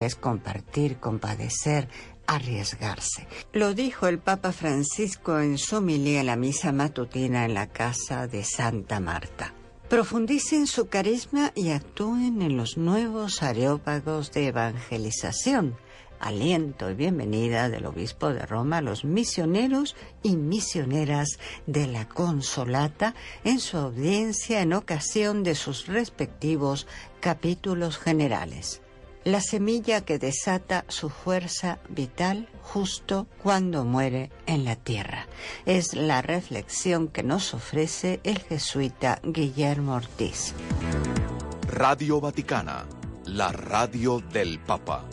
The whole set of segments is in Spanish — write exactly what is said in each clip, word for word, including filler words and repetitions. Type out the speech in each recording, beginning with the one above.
Es compartir, compadecer, arriesgarse. Lo dijo el Papa Francisco en su homilía en la misa matutina en la casa de Santa Marta. Profundicen su carisma y actúen en los nuevos areópagos de evangelización. Aliento y bienvenida del obispo de Roma a los misioneros y misioneras de la Consolata en su audiencia en ocasión de sus respectivos capítulos generales. La semilla que desata su fuerza vital justo cuando muere en la tierra. Es la reflexión que nos ofrece el jesuita Guillermo Ortiz. Radio Vaticana, la radio del Papa.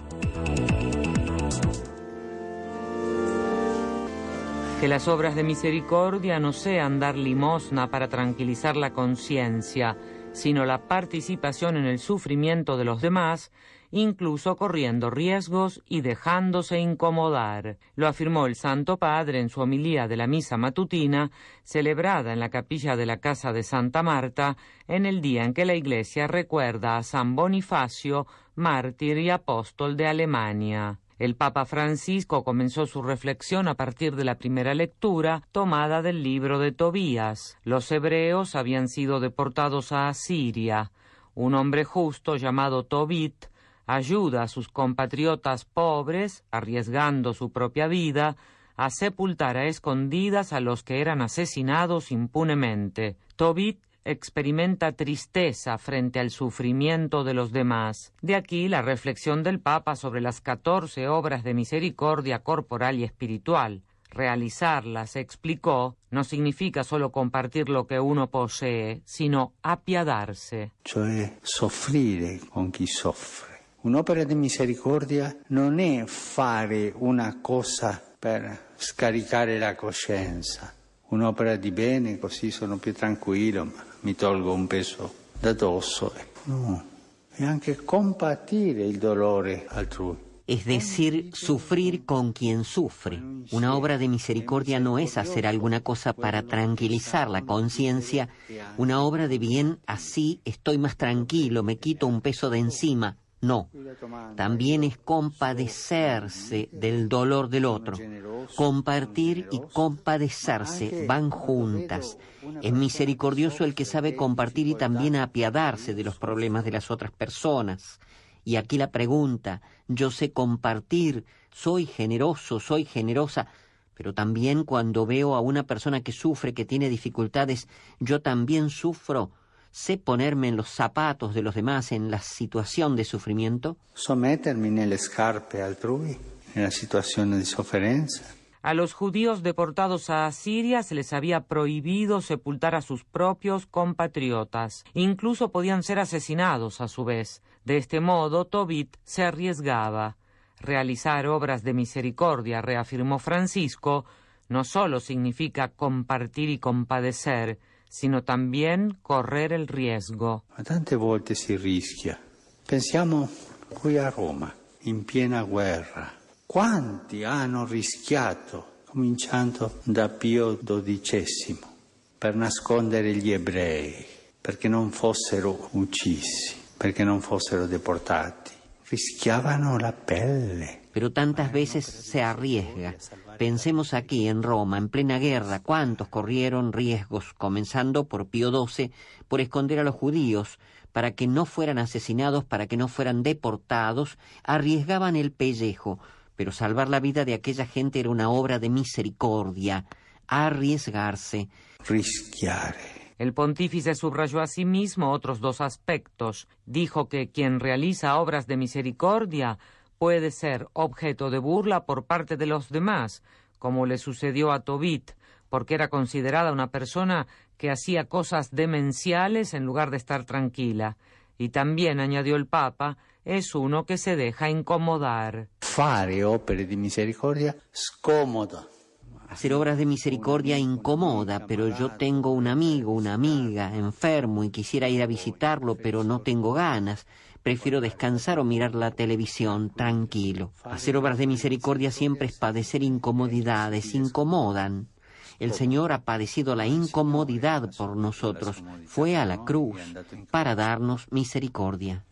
Que las obras de misericordia no sean dar limosna para tranquilizar la conciencia, sino la participación en el sufrimiento de los demás, incluso corriendo riesgos y dejándose incomodar. Lo afirmó el Santo Padre en su homilía de la misa matutina, celebrada en la capilla de la casa de Santa Marta, en el día en que la Iglesia recuerda a San Bonifacio, mártir y apóstol de Alemania. El Papa Francisco comenzó su reflexión a partir de la primera lectura tomada del libro de Tobías. Los hebreos habían sido deportados a Asiria. Un hombre justo llamado Tobit ayuda a sus compatriotas pobres, arriesgando su propia vida, a sepultar a escondidas a los que eran asesinados impunemente. Tobit experimenta tristeza frente al sufrimiento de los demás. De aquí la reflexión del Papa sobre las catorce obras de misericordia corporal y espiritual. Realizarlas, explicó, no significa solo compartir lo que uno posee, sino apiadarse. Cioè soffrire con chi soffre. Un'opera di misericordia non è fare una cosa per scaricare la coscienza. Un'opera di bene, così sono più tranquillo, ma mi tolgo un peso da dosso. No, è anche compatire il dolore altrui. Es decir, sufrir con quien sufre. Una obra de misericordia no es hacer alguna cosa para tranquilizar la conciencia. Una obra de bien, así estoy más tranquilo, me quito un peso de encima. No, también es compadecerse del dolor del otro. Compartir y compadecerse van juntas. Es misericordioso el que sabe compartir y también apiadarse de los problemas de las otras personas. Y aquí la pregunta, yo sé compartir, soy generoso, soy generosa, pero también cuando veo a una persona que sufre, que tiene dificultades, yo también sufro. ¿Sé ponerme en los zapatos de los demás en la situación de sufrimiento? Somettermi nelle scarpe altrui, nella situazione di sofferenza. A los judíos deportados a Asiria se les había prohibido sepultar a sus propios compatriotas. Incluso podían ser asesinados a su vez. De este modo, Tobit se arriesgaba. Realizar obras de misericordia, reafirmó Francisco, no solo significa compartir y compadecer, sino también correr el riesgo. Ma tante volte si rischia. Pensiamo qui a Roma, in piena guerra. Quanti hanno rischiato, cominciando da Pio dodicesimo, per nascondere gli ebrei, perché non fossero uccisi, perché non fossero deportati. Rischiavano la pelle. Pero tantas veces se arriesga. Pensemos aquí en Roma, en plena guerra, cuántos corrieron riesgos, comenzando por Pío doce, por esconder a los judíos, para que no fueran asesinados, para que no fueran deportados, arriesgaban el pellejo, pero salvar la vida de aquella gente era una obra de misericordia, arriesgarse. Rischiare. El pontífice subrayó asimismo otros dos aspectos. Dijo que quien realiza obras de misericordia puede ser objeto de burla por parte de los demás, como le sucedió a Tobit, porque era considerada una persona que hacía cosas demenciales en lugar de estar tranquila. Y también, añadió el Papa, es uno que se deja incomodar. Fare opere di misericordia scomoda. Hacer obras de misericordia incomoda, pero yo tengo un amigo, una amiga, enfermo y quisiera ir a visitarlo, pero no tengo ganas. Prefiero descansar o mirar la televisión, tranquilo. Hacer obras de misericordia siempre es padecer incomodidades, incomodan. El Señor ha padecido la incomodidad por nosotros. Fue a la cruz para darnos misericordia.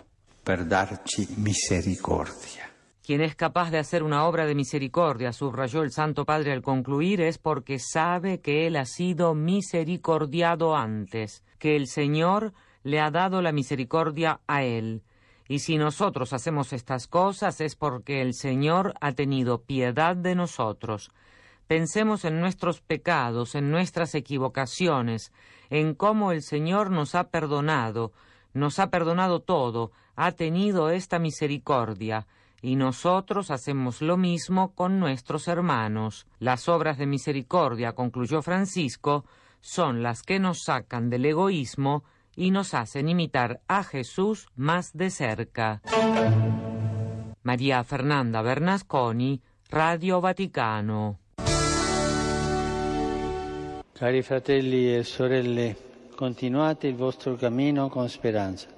per darci misericordia. Quien es capaz de hacer una obra de misericordia, subrayó el Santo Padre al concluir, es porque sabe que él ha sido misericordiado antes, que el Señor le ha dado la misericordia a él. Y si nosotros hacemos estas cosas es porque el Señor ha tenido piedad de nosotros. Pensemos en nuestros pecados, en nuestras equivocaciones, en cómo el Señor nos ha perdonado, nos ha perdonado todo, ha tenido esta misericordia, y nosotros hacemos lo mismo con nuestros hermanos. Las obras de misericordia, concluyó Francisco, son las que nos sacan del egoísmo y nos hacen imitar a Jesús más de cerca. María Fernanda Bernasconi, Radio Vaticano. Cari fratelli e sorelle, continuate il vostro cammino con speranza.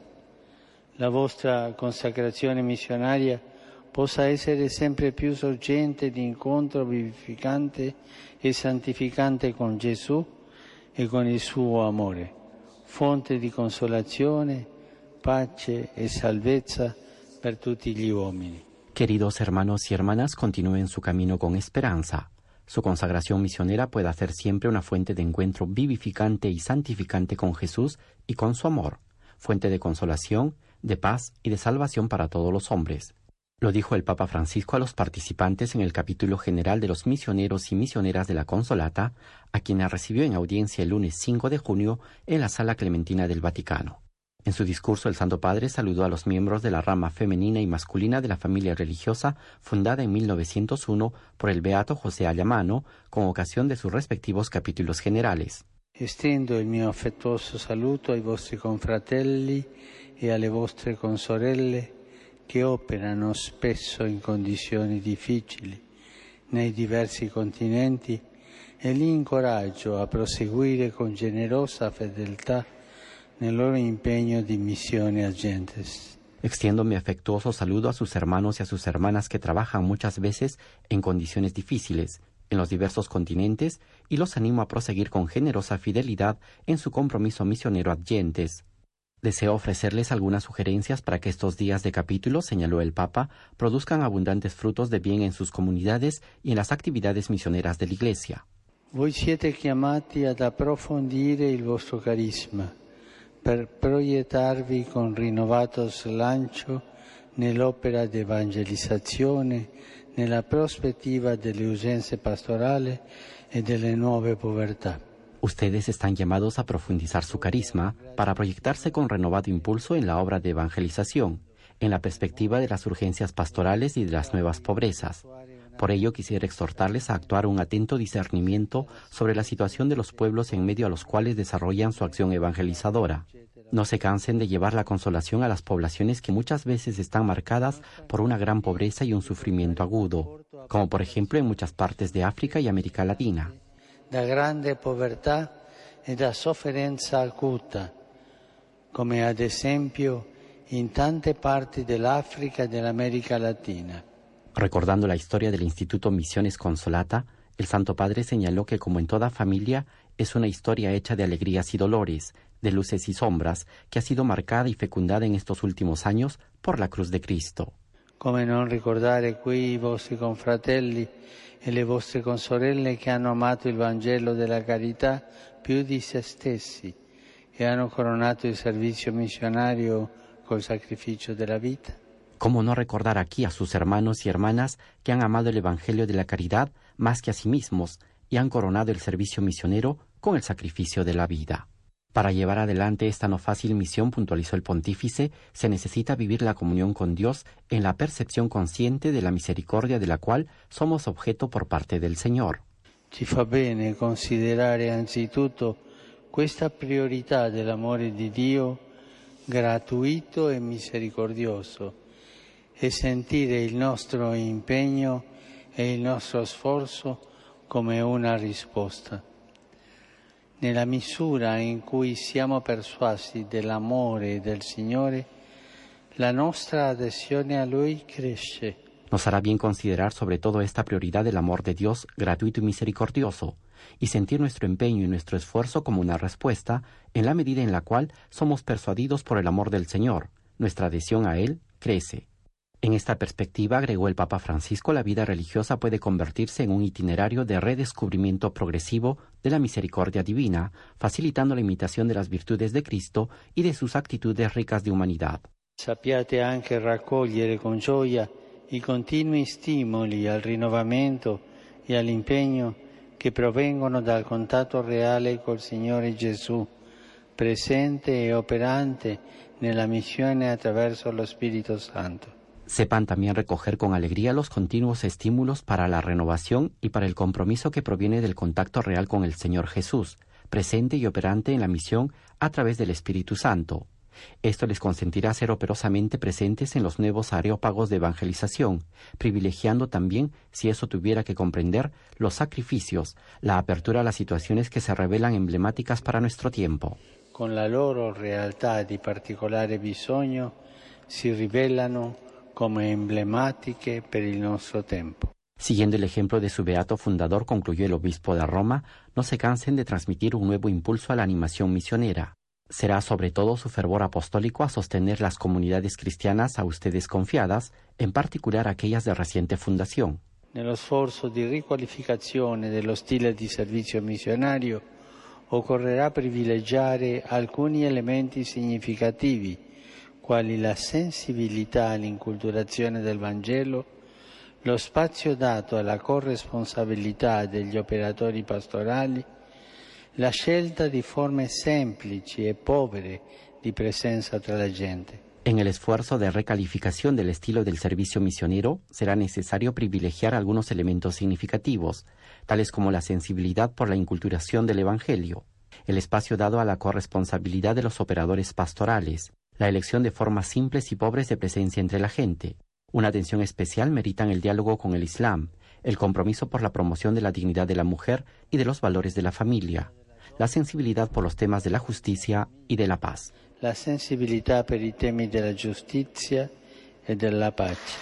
La vostra consacrazione missionaria possa essere sempre più sorgente di incontro vivificante e santificante con Gesù e con il suo amore, fonte di consolazione, pace e salvezza per tutti gli uomini. Queridos hermanos y hermanas, continúen su camino con esperanza. Su consagración misionera pueda ser siempre una fuente de encuentro vivificante y santificante con Jesús y con su amor, fuente de consolación, de paz y de salvación para todos los hombres. Lo dijo el Papa Francisco a los participantes en el capítulo general de los misioneros y misioneras de la Consolata, a quienes recibió en audiencia el lunes cinco de junio en la Sala Clementina del Vaticano. En su discurso, el Santo Padre saludó a los miembros de la rama femenina y masculina de la familia religiosa fundada en mil novecientos uno por el beato José Ayamano, con ocasión de sus respectivos capítulos generales. Estendo il mio affettuoso saluto ai vostri confratelli e alle vostre consorelle che operano spesso in condizioni difficili nei diversi continenti e li incoraggio a proseguire con generosa fedeltà nel loro impegno di missione a gentes. Extiendo mi afectuoso saludo a sus hermanos y a sus hermanas que trabajan muchas veces en condiciones difíciles en los diversos continentes y los animo a proseguir con generosa fidelidad en su compromiso misionero ad gentes. Deseo ofrecerles algunas sugerencias para que estos días de capítulo, señaló el Papa, produzcan abundantes frutos de bien en sus comunidades y en las actividades misioneras de la Iglesia. Voi siete chiamati ad approfondire il vostro carisma per proiettarvi con rinnovato slancio nell'opera di evangelizzazione, nella prospettiva delle usanze pastorali e delle nuove povertà. Ustedes están llamados a profundizar su carisma para proyectarse con renovado impulso en la obra de evangelización, en la perspectiva de las urgencias pastorales y de las nuevas pobrezas. Por ello quisiera exhortarles a actuar un atento discernimiento sobre la situación de los pueblos en medio a los cuales desarrollan su acción evangelizadora. No se cansen de llevar la consolación a las poblaciones que muchas veces están marcadas por una gran pobreza y un sufrimiento agudo, como por ejemplo en muchas partes de África y América Latina. Da grande povertà e da sofferenza acuta, come ad esempio in tante parti dell'Africa e dell'America Latina. Recordando la historia del Instituto Misiones Consolata, el Santo Padre señaló que como en toda familia es una historia hecha de alegrías y dolores, de luces y sombras, que ha sido marcada y fecundada en estos últimos años por la cruz de Cristo. Come non ricordare qui i vostri confratelli e le vostre consorelle che hanno amato il Vangelo della carità più di se stessi e hanno coronato il servizio missionario col sacrificio della vita? ¿Cómo no recordar aquí a sus hermanos y hermanas que han amado el Evangelio de la caridad más que a sí mismos y han coronado el servicio misionero con el sacrificio de la vida? Para llevar adelante esta no fácil misión, puntualizó el pontífice, se necesita vivir la comunión con Dios en la percepción consciente de la misericordia de la cual somos objeto por parte del Señor. Ci fa bene considerare anzitutto questa priorità dell'amore di Dio gratuito e misericordioso e sentire il nostro impegno e il nostro sforzo come una risposta. Nella misura in cui siamo persuasi dell'amore del Signore, la nostra adesione a Lui cresce. Nos hará bien considerar sobre todo esta prioridad del amor de Dios gratuito y misericordioso, y sentir nuestro empeño y nuestro esfuerzo como una respuesta en la medida en la cual somos persuadidos por el amor del Señor, nuestra adhesión a Él crece. En esta perspectiva, agregó el Papa Francisco, la vida religiosa puede convertirse en un itinerario de redescubrimiento progresivo de la misericordia divina, facilitando la imitación de las virtudes de Cristo y de sus actitudes ricas de humanidad. Sappiate anche raccogliere con gioia i continui stimoli al rinnovamento e all'impegno che provengono dal contatto reale col Signore Gesù, presente e operante nella missione attraverso lo Spirito Santo. Sepan también recoger con alegría los continuos estímulos para la renovación y para el compromiso que proviene del contacto real con el Señor Jesús, presente y operante en la misión a través del Espíritu Santo. Esto les consentirá ser operosamente presentes en los nuevos areópagos de evangelización, privilegiando también, si eso tuviera que comprender, los sacrificios, la apertura a las situaciones que se revelan emblemáticas para nuestro tiempo. Con la loro realtà di particolare bisogno si rivelano como emblemáticas per il nostro tempo. Siguiendo el ejemplo de su beato fundador, concluyó el obispo de Roma, no se cansen de transmitir un nuevo impulso a la animación misionera. Será sobre todo su fervor apostólico a sostener las comunidades cristianas a ustedes confiadas, en particular aquellas de reciente fundación. Nello sforzo di riqualificazione dello stile di servizio missionario occorrerà privilegiare alcuni elementi significativi, quali la sensibilità all'inculturazione del Vangelo, lo spazio dato alla corresponsabilità degli operatori pastorali, la scelta di forme semplici e povere di presenza tra la gente. En el esfuerzo de recalificación del estilo del servicio misionero, será necesario privilegiar algunos elementos significativos, tales como la sensibilidad por la inculturación del Evangelio, el espacio dado a la corresponsabilidad de los operadores pastorales, la elección de formas simples y pobres de presencia entre la gente. Una atención especial meritan el diálogo con el Islam, el compromiso por la promoción de la dignidad de la mujer y de los valores de la familia, la sensibilidad por los temas de la justicia y de la paz. La sensibilità per i temi della giustizia e della pace.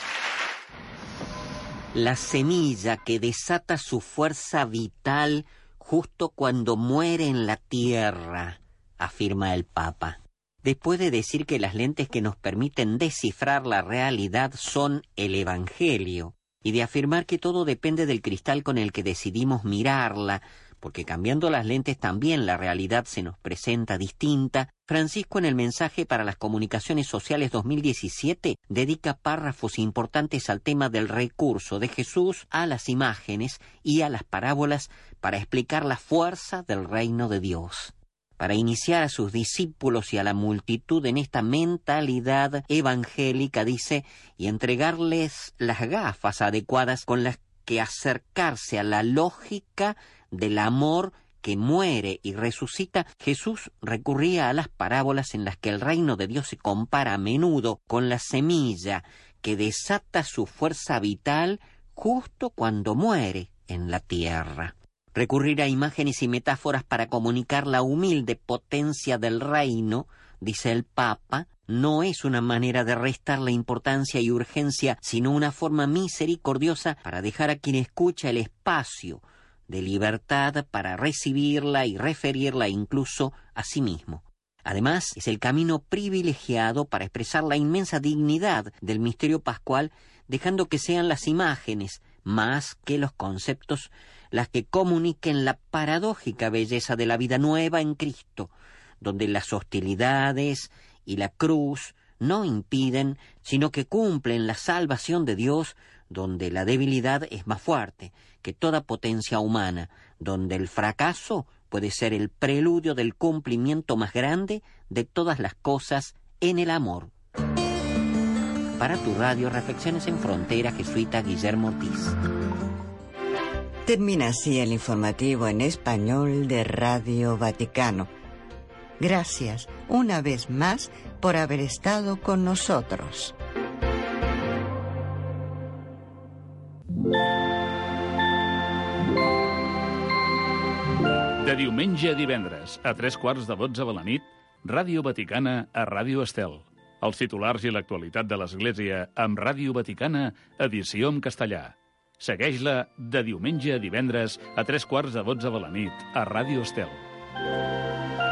La semilla que desata su fuerza vital justo cuando muere en la tierra, afirma el Papa. Después de decir que las lentes que nos permiten descifrar la realidad son el Evangelio, y de afirmar que todo depende del cristal con el que decidimos mirarla, porque cambiando las lentes también la realidad se nos presenta distinta, Francisco en el mensaje para las comunicaciones sociales dos mil diecisiete dedica párrafos importantes al tema del recurso de Jesús a las imágenes y a las parábolas para explicar la fuerza del reino de Dios. Para iniciar a sus discípulos y a la multitud en esta mentalidad evangélica, dice, y entregarles las gafas adecuadas con las que acercarse a la lógica del amor que muere y resucita, Jesús recurría a las parábolas en las que el reino de Dios se compara a menudo con la semilla que desata su fuerza vital justo cuando muere en la tierra. Recurrir a imágenes y metáforas para comunicar la humilde potencia del reino, dice el Papa, no es una manera de restarle importancia y urgencia, sino una forma misericordiosa para dejar a quien escucha el espacio de libertad para recibirla y referirla incluso a sí mismo. Además, es el camino privilegiado para expresar la inmensa dignidad del misterio pascual, dejando que sean las imágenes, más que los conceptos, las que comuniquen la paradójica belleza de la vida nueva en Cristo, donde las hostilidades y la cruz no impiden, sino que cumplen la salvación de Dios, donde la debilidad es más fuerte que toda potencia humana, donde el fracaso puede ser el preludio del cumplimiento más grande de todas las cosas en el amor. Para tu radio, Reflexiones en Frontera, jesuita Guillermo Ortiz. Termina así el informativo en español de Radio Vaticano. Gracias una vez más por haber estado con nosotros. De diumenge a divendres, a tres quarts de dotze de la nit, Ràdio Vaticana a Ràdio Estel. Els titulars i l'actualitat de l'Església amb Ràdio Vaticana, edició en castellà. Segueix-la de diumenge a divendres a tres quarts de dotze de la nit a Ràdio Estel.